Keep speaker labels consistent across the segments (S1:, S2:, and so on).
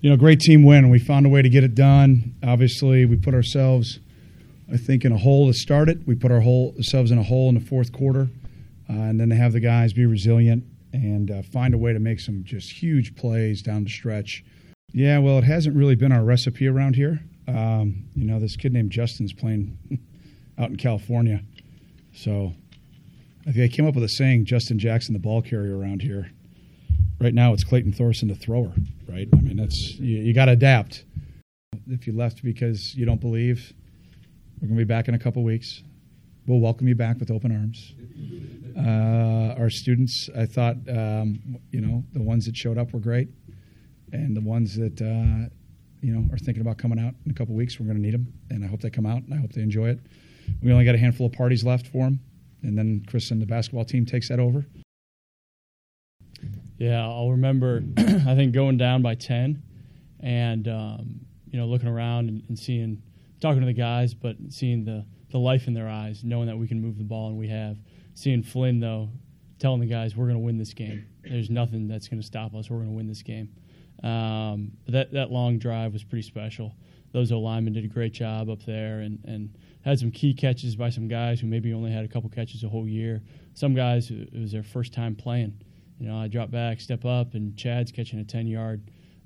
S1: Great team win. We found a way to get it done. Obviously, we put ourselves, I think, in a hole to start it. We put ourselves in a hole in the fourth quarter, and then to have the guys be resilient and find a way to make some just huge plays down the stretch. Yeah, well, it hasn't really been our recipe around here. This kid named Justin's playing out in California. So I think I came up with a saying, Justin Jackson, the ball carrier around here. Right now it's Clayton Thorson, the thrower, right? I mean, that's you got to adapt. If you left because you don't believe, we're going to be back in a couple weeks. We'll welcome you back with open arms. Our students, I thought, the ones that showed up were great. And the ones that, are thinking about coming out in a couple weeks, we're going to need them. And I hope they come out, and I hope they enjoy it. We only got a handful of parties left for them. And then Chris and the basketball team takes that over.
S2: Yeah, I'll remember, I think, going down by 10 and, looking around and talking to the guys, but seeing the life in their eyes, knowing that we can move the ball, and we have. Seeing Flynn, though, telling the guys, we're going to win this game. There's nothing that's going to stop us. We're going to win this game. That long drive was pretty special. Those O-linemen did a great job up there and had some key catches by some guys who maybe only had a couple catches a whole year. Some guys, it was their first time playing. I drop back, step up, and Chad's catching a 10-yard,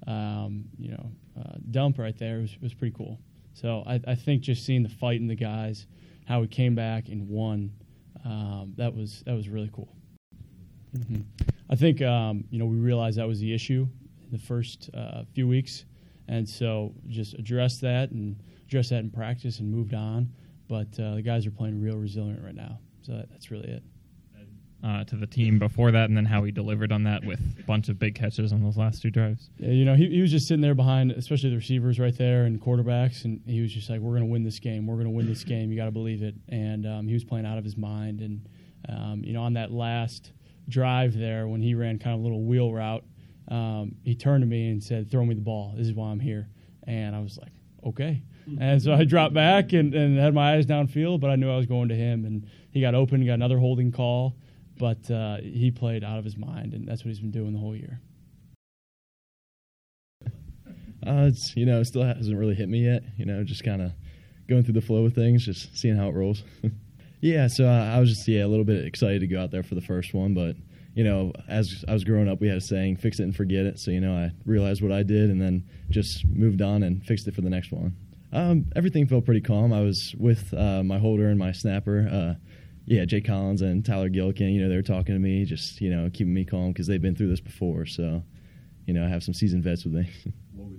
S2: dump right there. It was pretty cool. So I think just seeing the fight in the guys, how we came back and won, that was really cool. Mm-hmm. I think we realized that was the issue in the first few weeks, and so just addressed that in practice and moved on. But the guys are playing real resilient right now, so that's really it.
S3: To the team before that, and then how he delivered on that with a bunch of big catches on those last two drives.
S2: Yeah, he was just sitting there behind, especially the receivers right there and quarterbacks, and he was just like, we're going to win this game. We're going to win this game. You got to believe it. And he was playing out of his mind. And, on that last drive there when he ran kind of a little wheel route, he turned to me and said, throw me the ball. This is why I'm here. And I was like, okay. And so I dropped back and had my eyes downfield, but I knew I was going to him. And he got open, got another holding call. But he played out of his mind, and that's what he's been doing the whole year.
S4: It still hasn't really hit me yet. Just kind of going through the flow of things, just seeing how it rolls. Yeah, so I was just a little bit excited to go out there for the first one. But as I was growing up, we had a saying, "Fix it and forget it." So I realized what I did, and then just moved on and fixed it for the next one. Everything felt pretty calm. I was with my holder and my snapper. Jay Collins and Tyler Gillikin, they were talking to me, just, keeping me calm because they've been through this before. So, I have some seasoned vets with me.
S5: What